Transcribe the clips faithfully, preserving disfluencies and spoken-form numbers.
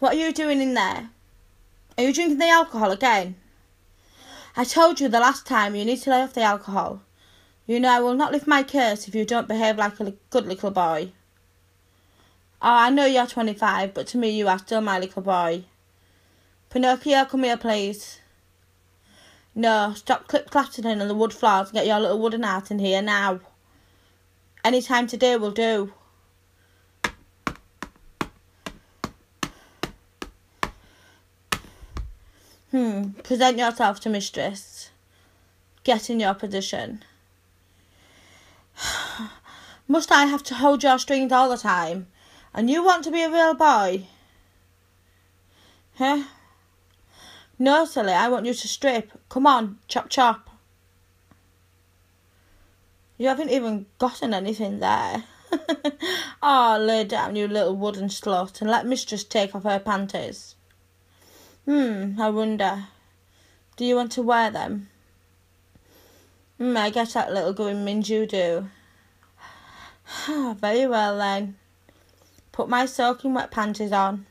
What are you doing in there? Are you drinking the alcohol again? I told you the last time you need to lay off the alcohol. You know I will not lift my curse if you don't behave like a good little boy. Oh, I know you're twenty-five, but to me you are still my little boy. Pinocchio, come here, please. No, stop clip-clattering on the wood floors and get your little wooden heart in here now. Any time today will do. Hmm, present yourself to mistress. Get in your position. Must I have to hold your strings all the time? And you want to be a real boy? Huh? No, silly, I want you to strip. Come on, chop chop. You haven't even gotten anything there. Oh, lay down, you little wooden slut, and let mistress take off her panties. Hmm, I wonder. Do you want to wear them? Hmm, I guess that little going means you do. Very well then. Put my soaking wet panties on.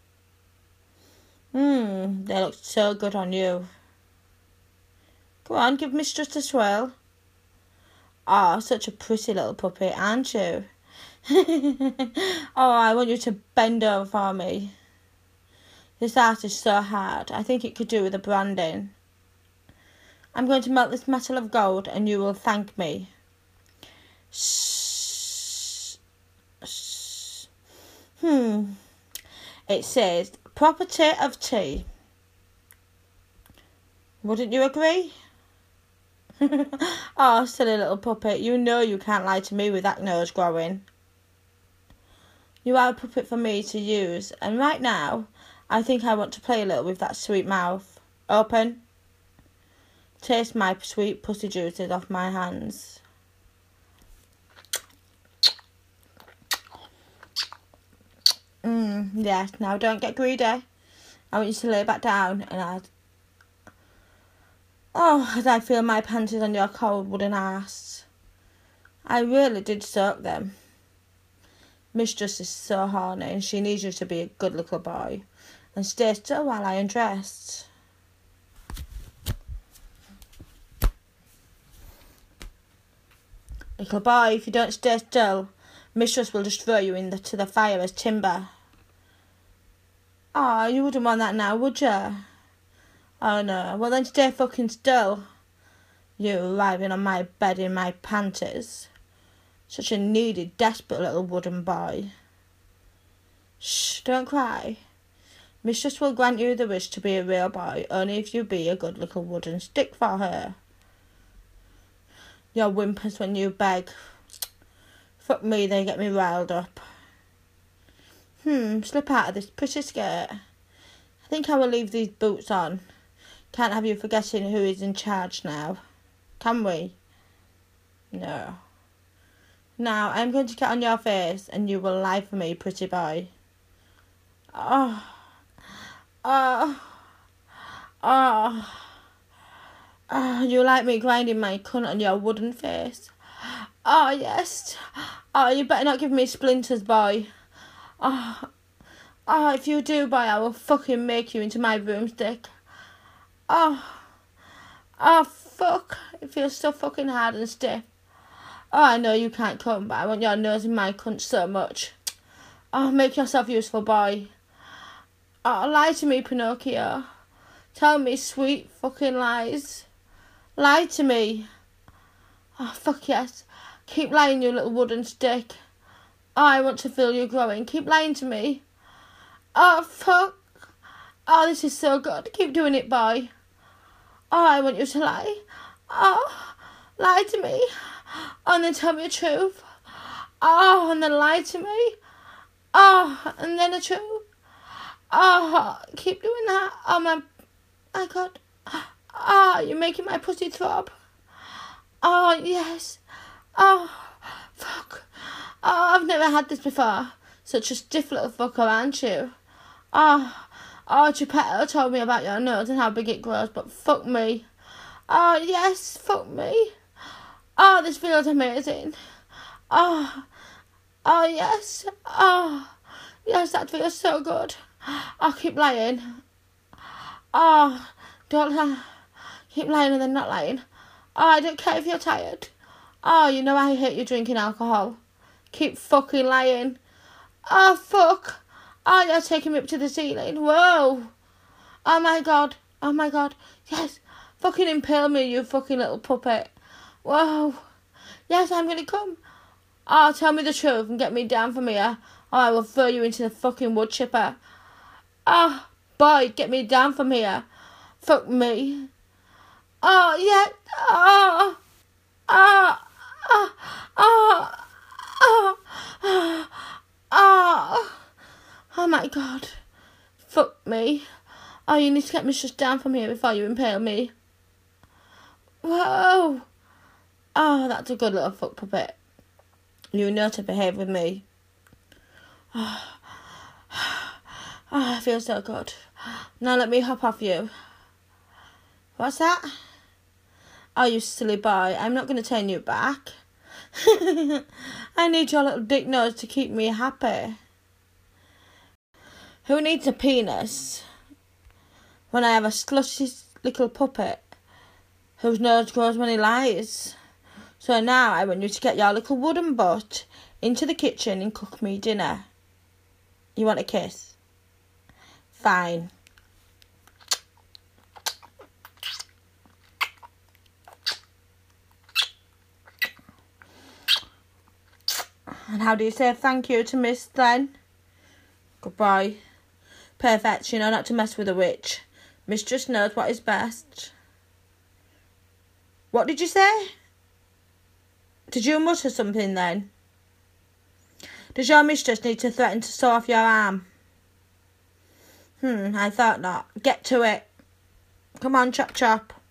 Hmm, they look so good on you. Go on, give mistress a swirl. Oh, such a pretty little puppy, aren't you? Oh, I want you to bend over for me. This art is so hard. I think it could do with a branding. I'm going to melt this metal of gold and you will thank me. Shh. Shh. Hmm. It says, property of tea. Wouldn't you agree? Oh, silly little puppet. You know you can't lie to me with that nose growing. You are a puppet for me to use, and right now, I think I want to play a little with that sweet mouth. Open. Taste my sweet pussy juices off my hands. Mmm, yes, now don't get greedy. I want you to lay back down and I'll... Oh, as I feel my panties on your cold wooden ass. I really did soak them. Mistress is so horny and she needs you to be a good little boy. And stay still while I undress. Little boy, if you don't stay still, mistress will just throw you into the fire as timber. Oh, you wouldn't want that now, would you? Oh no, well then stay fucking still. You arriving on my bed in my panties. Such a needy, desperate little wooden boy. Shh, don't cry. Mistress will grant you the wish to be a real boy, only if you be a good little wooden stick for her. Your whimpers when you beg. Fuck me, they get me riled up. Hmm, slip out of this pretty skirt. I think I will leave these boots on. Can't have you forgetting who is in charge now. Can we? No. Now, I'm going to get on your face and you will lie for me, pretty boy. Oh. Oh. Oh. Oh, you like me grinding my cunt on your wooden face? Oh, yes. Oh, you better not give me splinters, boy. Oh. Oh, if you do, boy, I will fucking make you into my broomstick. Oh. Oh, fuck. It feels so fucking hard and stiff. Oh, I know you can't come, but I want your nose in my cunt so much. Oh, make yourself useful, boy. Oh, lie to me, Pinocchio. Tell me sweet fucking lies. Lie to me. Oh, fuck yes. Keep lying, you little wooden stick. Oh, I want to feel you growing. Keep lying to me. Oh, fuck. Oh, this is so good. Keep doing it, boy. Oh, I want you to lie. Oh, lie to me. Oh, and then tell me the truth. Oh, and then lie to me. Oh, and then the truth. Oh, keep doing that. Oh, my, my God. Oh, you're making my pussy throb. Oh, yes. Oh, fuck. Oh, I've never had this before. Such a stiff little fucker, aren't you? Oh, oh, Geppetto told me about your nose and how big it grows, but fuck me. Oh, yes, fuck me. Oh, this feels amazing. Oh, oh, yes. Oh, yes, that feels so good. Oh, keep lying. Oh, don't lie. Keep lying and then not lying. Oh, I don't care if you're tired. Oh, you know I hate you drinking alcohol. Keep fucking lying. Oh, fuck. Oh, you're taking me up to the ceiling. Whoa. Oh, my God. Oh, my God. Yes. Fucking impale me, you fucking little puppet. Whoa. Yes, I'm going to come. Oh, tell me the truth and get me down from here. Oh, I will throw you into the fucking wood chipper. Oh, boy, get me down from here. Fuck me. Oh, yeah. Oh. Oh. Oh. Oh. Oh. Oh. Oh. Oh, my God. Fuck me. Oh, you need to get me shut down from here before you impale me. Whoa. Oh, that's a good little fuck puppet. You know to behave with me. Oh, oh, I feel so good. Now let me hop off you. What's that? Oh, you silly boy. I'm not going to turn you back. I need your little dick nose to keep me happy. Who needs a penis when I have a slushy little puppet whose nose grows when he lies? So now I want you to get your little wooden butt into the kitchen and cook me dinner. You want a kiss? Fine. And how do you say thank you to Miss then? Goodbye. Perfect, you know not to mess with a witch. Miss just knows what is best. What did you say? Did you mutter something then? Does your mistress need to threaten to saw off your arm? Hmm, I thought not. Get to it. Come on, chop chop.